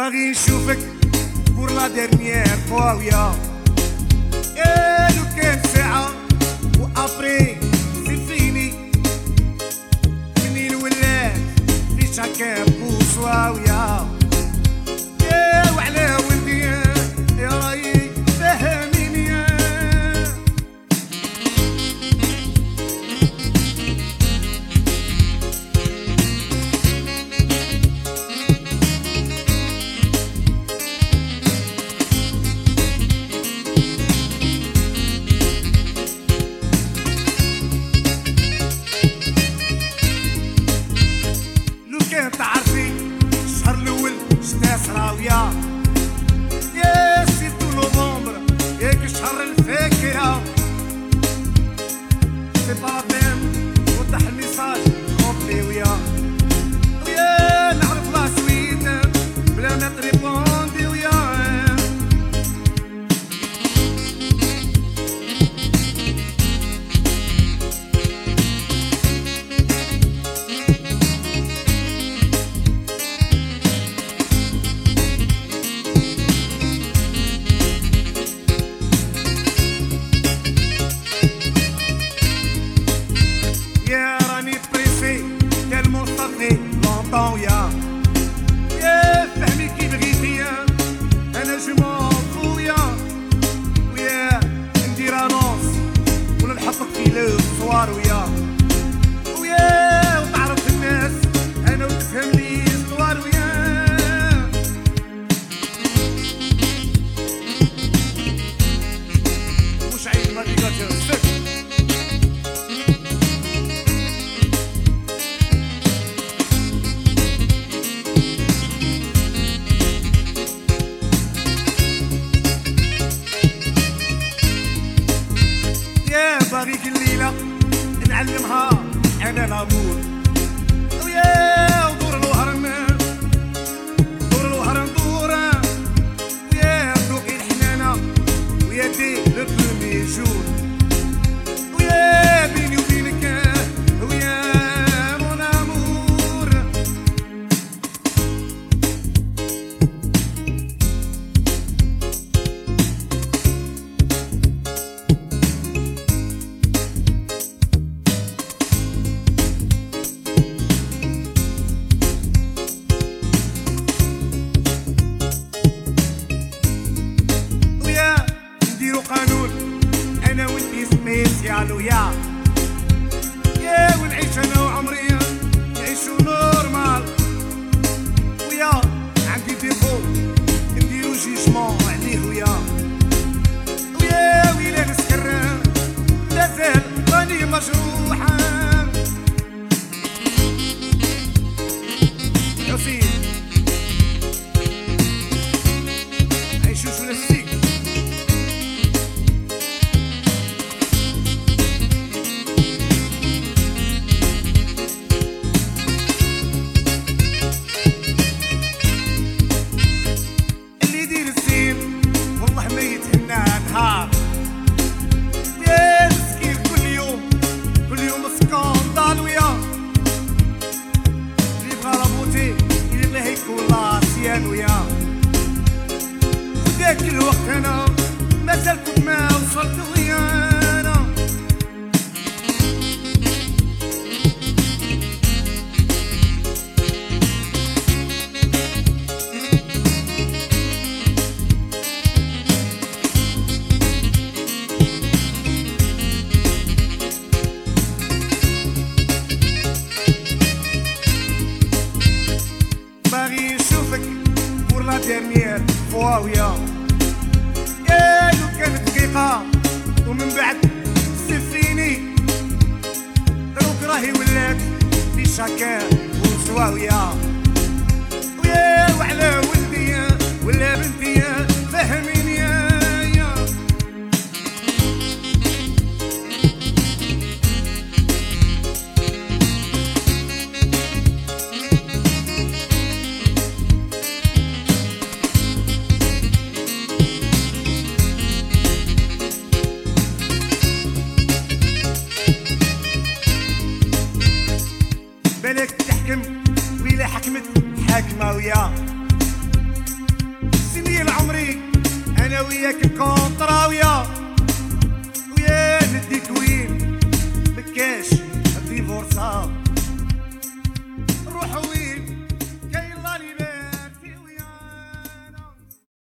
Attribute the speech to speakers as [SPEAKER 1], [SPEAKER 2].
[SPEAKER 1] باغي نشوفك pour la dernière fois ويا لو كان ساعة و après c'est fini منين ولات في chacun pour soi ويا وعلى ولدي يا راي فهميني تعرفي الشهر الاول شتا صراوية يا سيرتو نوفمبر ياك الشهر الفاكرة سي با لا بين وضح الميساج كومبلي ويا نعرف لا سويت بلا ما تريبوندي ويا longtemps ويا فهمي كي بغيتي انا جو مون فو ويا ندير انونس ولا نحطك في لو صوار ويا وتعرف الناس انا وتفهم لي صوار ويا مش عيب ما تقدرش باغيك الليلة نعلمها أنا لامور ويا ودور الوهران دور ويا ذوقي الحنانة ويا دي لو برومي جور ويا بيني وبينك ويا مون امور قانون انا وانتي سبيسيال ويا ونعيش انا وعمري نعيشو نورمال ويا عندي ديفو نديرو جيجمون عليه ويا ويلا نسكر لازال راني مجروحة حسين عيشو شو نفسيك يا مسكين كل يوم سكاندال ويا اللي بغا لابوتي يلي هيك والله سيان ويا وداك الوقت انا مازال كنت ما وصلت ويا انا باغي نشوفك pour la dernière fois ويا لو كانت دقيقة ومن بعد سي فيني دروك راهي ولات في شاكان وسوا ويا وعلى ولدي ولا بنتي فهميني يا بالك تحكم ويلا حكمت حاكمة ويا وياك الكونترا ويا نديك ويا